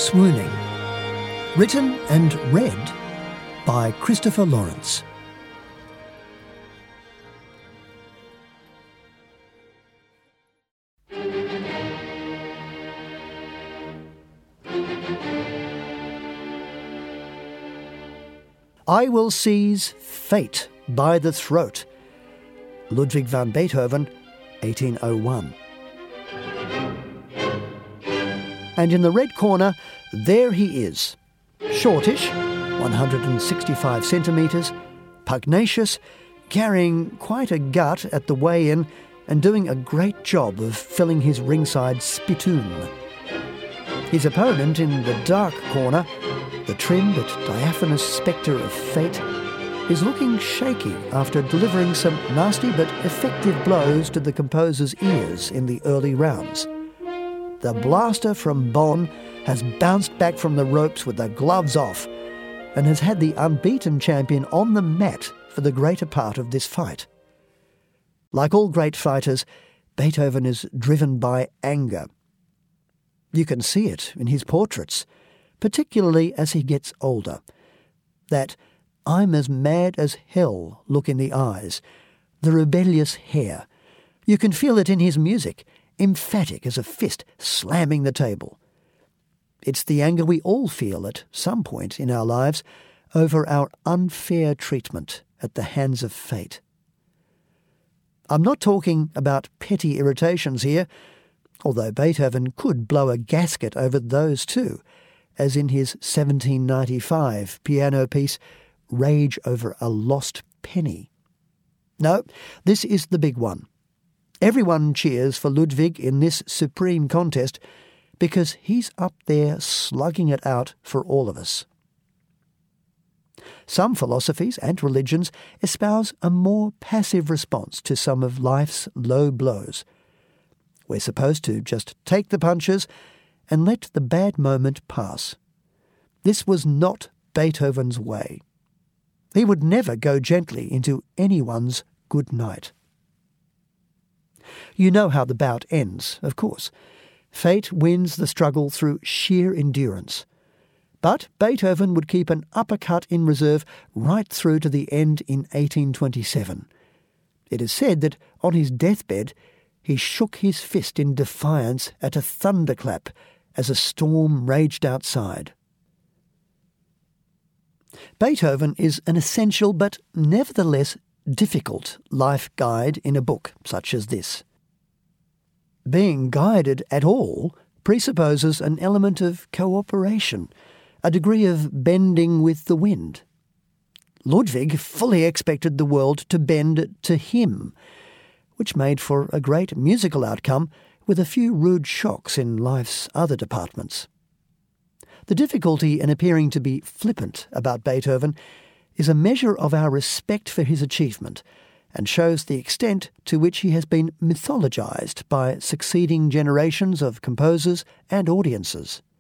Swooning. Written and read by Christopher Lawrence. I will seize fate by the throat. Ludwig van Beethoven, 1801. And in the red corner, there he is. Shortish, 165 centimetres, pugnacious, carrying quite a gut at the weigh-in and doing a great job of filling his ringside spittoon. His opponent in the dark corner, the trim but diaphanous spectre of fate, is looking shaky after delivering some nasty but effective blows to the composer's ears in the early rounds. The blaster from Bonn has bounced back from the ropes with the gloves off and has had the unbeaten champion on the mat for the greater part of this fight. Like all great fighters, Beethoven is driven by anger. You can see it in his portraits, particularly as he gets older. That "I'm as mad as hell" look in the eyes, the rebellious hair. You can feel it in his music, emphatic as a fist slamming the table. It's the anger we all feel at some point in our lives over our unfair treatment at the hands of fate. I'm not talking about petty irritations here, although Beethoven could blow a gasket over those too, as in his 1795 piano piece, Rage Over a Lost Penny. No, this is the big one. Everyone cheers for Ludwig in this supreme contest because he's up there slugging it out for all of us. Some philosophies and religions espouse a more passive response to some of life's low blows. We're supposed to just take the punches and let the bad moment pass. This was not Beethoven's way. He would never go gently into anyone's good night. You know how the bout ends, of course. Fate wins the struggle through sheer endurance. But Beethoven would keep an uppercut in reserve right through to the end in 1827. It is said that on his deathbed he shook his fist in defiance at a thunderclap as a storm raged outside. Beethoven is an essential but nevertheless difficult life guide in a book such as this. Being guided at all presupposes an element of cooperation, a degree of bending with the wind. Ludwig fully expected the world to bend to him, which made for a great musical outcome with a few rude shocks in life's other departments. The difficulty in appearing to be flippant about Beethoven is a measure of our respect for his achievement and shows the extent to which he has been mythologized by succeeding generations of composers and audiences.